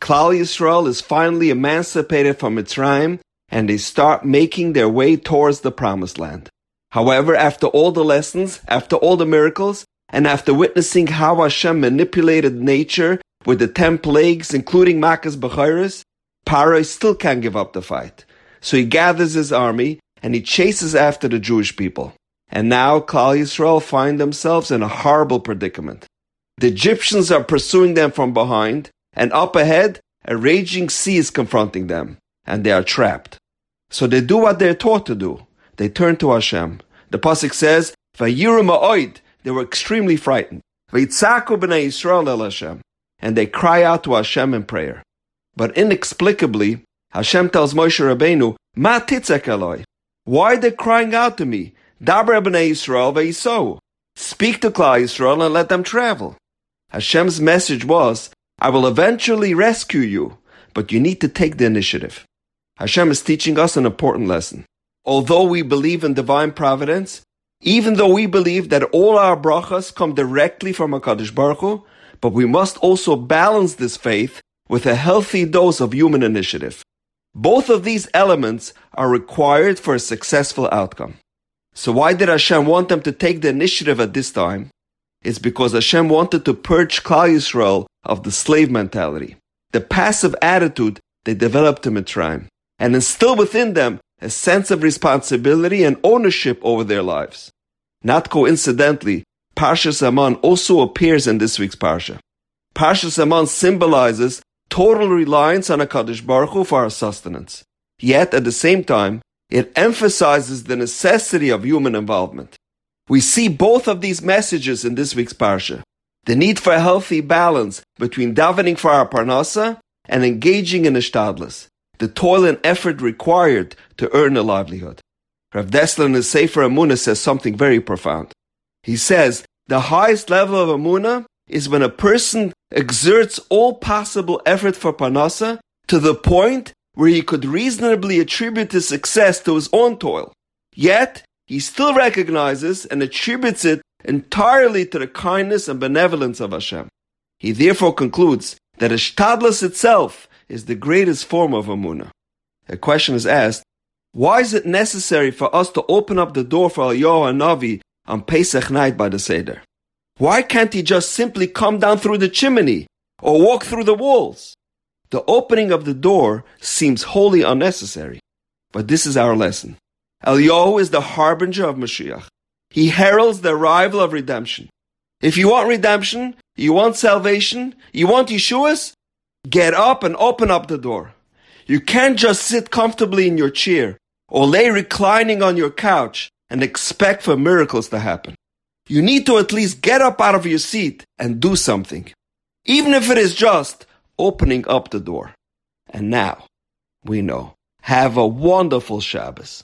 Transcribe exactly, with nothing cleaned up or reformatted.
Klal Yisrael is finally emancipated from Mitzrayim, and they start making their way towards the Promised Land. However, after all the lessons, after all the miracles, and after witnessing how Hashem manipulated nature with the ten plagues, including Makas B'chairis, Paro still can't give up the fight. So he gathers his army, and he chases after the Jewish people. And now Klal Yisrael find themselves in a horrible predicament. The Egyptians are pursuing them from behind, and up ahead, a raging sea is confronting them, and they are trapped. So they do what they're taught to do. They turn to Hashem. The pasuk says, "Vayiru ma'od," they were extremely frightened. "Vayitzaku b'nei Yisrael el Hashem," and they cry out to Hashem in prayer. But inexplicably, Hashem tells Moshe Rabbeinu, "Ma titzek eloi?" Why are they crying out to me? Daber b'nei Yisrael v'yisou. Speak to Klal Yisrael and let them travel. Hashem's message was, I will eventually rescue you, but you need to take the initiative. Hashem is teaching us an important lesson. Although we believe in divine providence, even though we believe that all our brachas come directly from HaKadosh Baruch Hu, but we must also balance this faith with a healthy dose of human initiative. Both of these elements are required for a successful outcome. So why did Hashem want them to take the initiative at this time? It's because Hashem wanted to purge Klal Yisrael of the slave mentality, the passive attitude they developed in Mitzrayim, and instill within them a sense of responsibility and ownership over their lives. Not coincidentally, Parshas Aman also appears in this week's Parsha. Parshas Aman symbolizes total reliance on HaKadosh Baruch Hu for our sustenance. Yet, at the same time, it emphasizes the necessity of human involvement. We see both of these messages in this week's Parsha. The need for a healthy balance between davening for our parnasa and engaging in ishtadlus, the toil and effort required to earn a livelihood. Rav Dessler in his Sefer Emunah says something very profound. He says, the highest level of Emunah is when a person exerts all possible effort for parnasa to the point where he could reasonably attribute his success to his own toil. Yet, he still recognizes and attributes it entirely to the kindness and benevolence of Hashem. He therefore concludes that ishtadlus itself is the greatest form of Emunah. A question is asked, why is it necessary for us to open up the door for Eliyahu Hanavi on Pesach night by the Seder? Why can't he just simply come down through the chimney or walk through the walls? The opening of the door seems wholly unnecessary. But this is our lesson. Eliyahu is the harbinger of Mashiach. He heralds the arrival of redemption. If you want redemption, you want salvation, you want Yeshuas, get up and open up the door. You can't just sit comfortably in your chair or lay reclining on your couch and expect for miracles to happen. You need to at least get up out of your seat and do something, even if it is just opening up the door. And now, we know. Have a wonderful Shabbos.